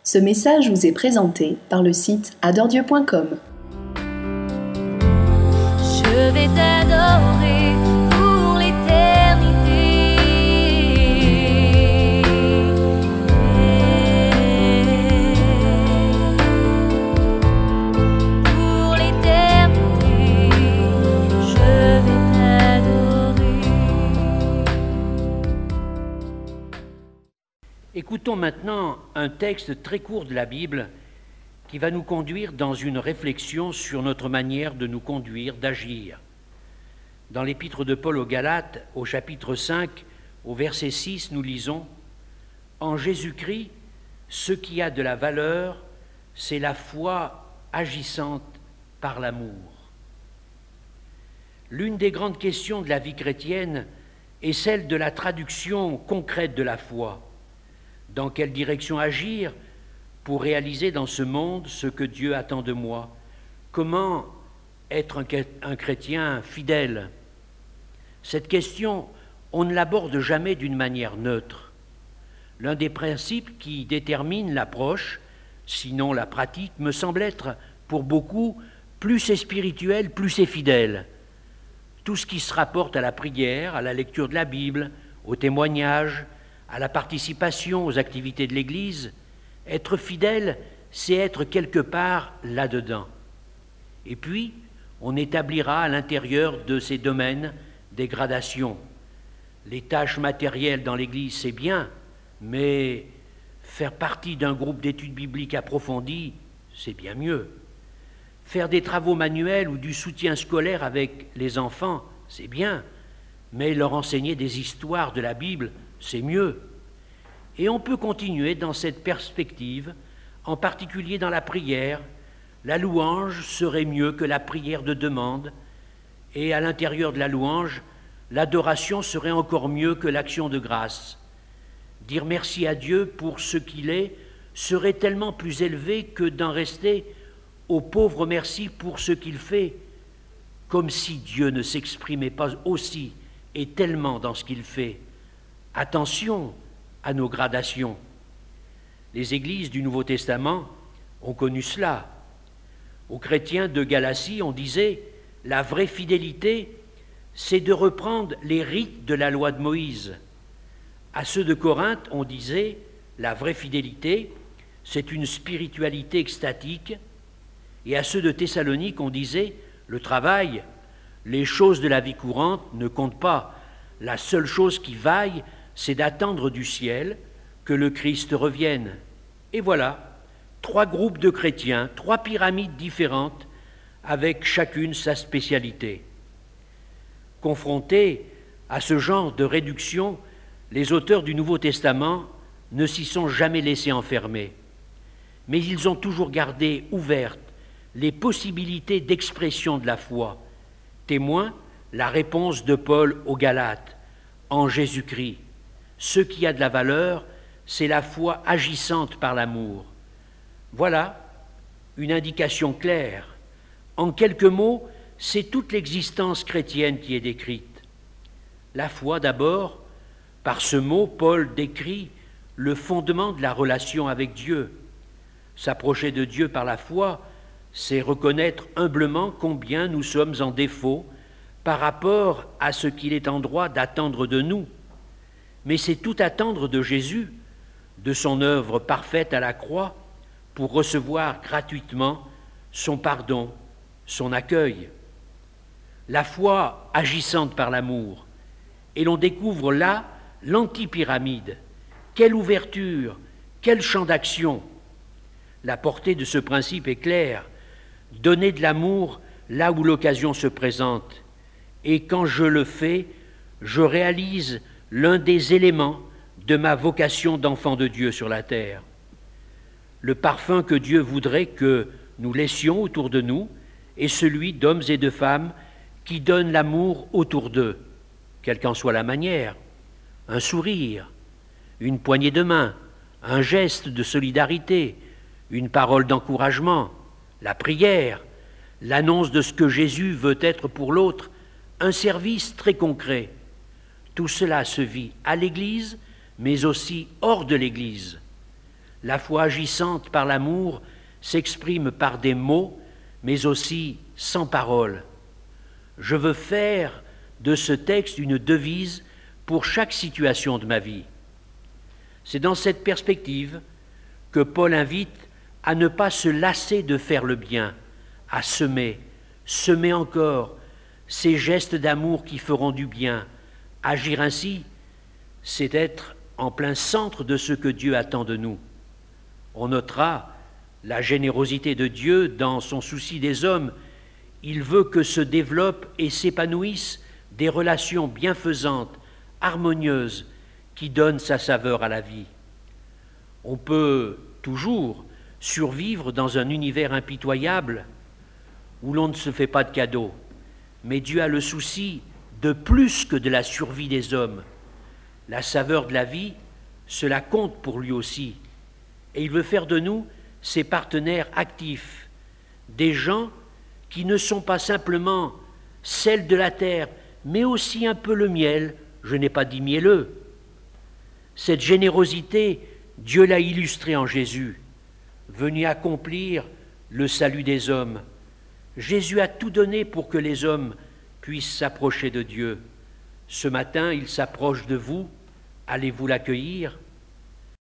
Ce message vous est présenté par le site adoredieu.com. Je vais t'adorer pour l'éternité. Pour l'éternité, je vais t'adorer. Écoutons maintenant un texte très court de la Bible qui va nous conduire dans une réflexion sur notre manière de nous conduire, d'agir. Dans l'épître de Paul aux Galates, au chapitre 5, au verset 6, nous lisons « En Jésus-Christ, ce qui a de la valeur, c'est la foi agissante par l'amour. » L'une des grandes questions de la vie chrétienne est celle de la traduction concrète de la foi. Dans quelle direction agir pour réaliser dans ce monde ce que Dieu attend de moi? Comment être un chrétien fidèle? Cette question, on ne l'aborde jamais d'une manière neutre. L'un des principes qui détermine l'approche, sinon la pratique, me semble être, pour beaucoup, plus c'est spirituel, plus c'est fidèle. Tout ce qui se rapporte à la prière, à la lecture de la Bible, au témoignage, à la participation aux activités de l'Église, être fidèle, c'est être quelque part là-dedans. Et puis, on établira à l'intérieur de ces domaines des gradations. Les tâches matérielles dans l'Église, c'est bien, mais faire partie d'un groupe d'études bibliques approfondies, c'est bien mieux. Faire des travaux manuels ou du soutien scolaire avec les enfants, c'est bien, mais leur enseigner des histoires de la Bible, c'est mieux. Et on peut continuer dans cette perspective, en particulier dans la prière. La louange serait mieux que la prière de demande, et à l'intérieur de la louange, l'adoration serait encore mieux que l'action de grâce. Dire merci à Dieu pour ce qu'il est serait tellement plus élevé que d'en rester au pauvre merci pour ce qu'il fait, comme si Dieu ne s'exprimait pas aussi et tellement dans ce qu'il fait. Attention à nos gradations. Les églises du Nouveau Testament ont connu cela. Aux chrétiens de Galatie, on disait « La vraie fidélité, c'est de reprendre les rites de la loi de Moïse ». À ceux de Corinthe, on disait « La vraie fidélité, c'est une spiritualité extatique ». Et à ceux de Thessalonique, on disait « Le travail, les choses de la vie courante ne comptent pas. La seule chose qui vaille, c'est d'attendre du ciel que le Christ revienne. » Et voilà, 3 groupes de chrétiens, 3 pyramides différentes, avec chacune sa spécialité. Confrontés à ce genre de réduction, les auteurs du Nouveau Testament ne s'y sont jamais laissés enfermer. Mais ils ont toujours gardé ouvertes les possibilités d'expression de la foi. Témoin, la réponse de Paul aux Galates, en Jésus-Christ. Ce qui a de la valeur, c'est la foi agissante par l'amour. Voilà une indication claire. En quelques mots, c'est toute l'existence chrétienne qui est décrite. La foi d'abord, par ce mot, Paul décrit le fondement de la relation avec Dieu. S'approcher de Dieu par la foi, c'est reconnaître humblement combien nous sommes en défaut par rapport à ce qu'il est en droit d'attendre de nous. Mais c'est tout attendre de Jésus, de son œuvre parfaite à la croix, pour recevoir gratuitement son pardon, son accueil. La foi agissante par l'amour. Et l'on découvre là l'antipyramide. Quelle ouverture, quel champ d'action! La portée de ce principe est claire. Donner de l'amour là où l'occasion se présente. Et quand je le fais, je réalise l'un des éléments de ma vocation d'enfant de Dieu sur la terre. Le parfum que Dieu voudrait que nous laissions autour de nous est celui d'hommes et de femmes qui donnent l'amour autour d'eux, quelle qu'en soit la manière, un sourire, une poignée de main, un geste de solidarité, une parole d'encouragement, la prière, l'annonce de ce que Jésus veut être pour l'autre, un service très concret. Tout cela se vit à l'Église, mais aussi hors de l'Église. La foi agissante par l'amour s'exprime par des mots, mais aussi sans parole. Je veux faire de ce texte une devise pour chaque situation de ma vie. C'est dans cette perspective que Paul invite à ne pas se lasser de faire le bien, à semer encore ces gestes d'amour qui feront du bien. Agir ainsi, c'est être en plein centre de ce que Dieu attend de nous. On notera la générosité de Dieu dans son souci des hommes. Il veut que se développent et s'épanouissent des relations bienfaisantes, harmonieuses, qui donnent sa saveur à la vie. On peut toujours survivre dans un univers impitoyable où l'on ne se fait pas de cadeaux, mais Dieu a le souci de plus que de la survie des hommes. La saveur de la vie, cela compte pour lui aussi, et il veut faire de nous ses partenaires actifs, des gens qui ne sont pas simplement sel de la terre, mais aussi un peu le miel, je n'ai pas dit mielleux. Cette générosité, Dieu l'a illustrée en Jésus, venu accomplir le salut des hommes. Jésus a tout donné pour que les hommes puissent s'approcher de Dieu. Ce matin, il s'approche de vous. Allez-vous l'accueillir?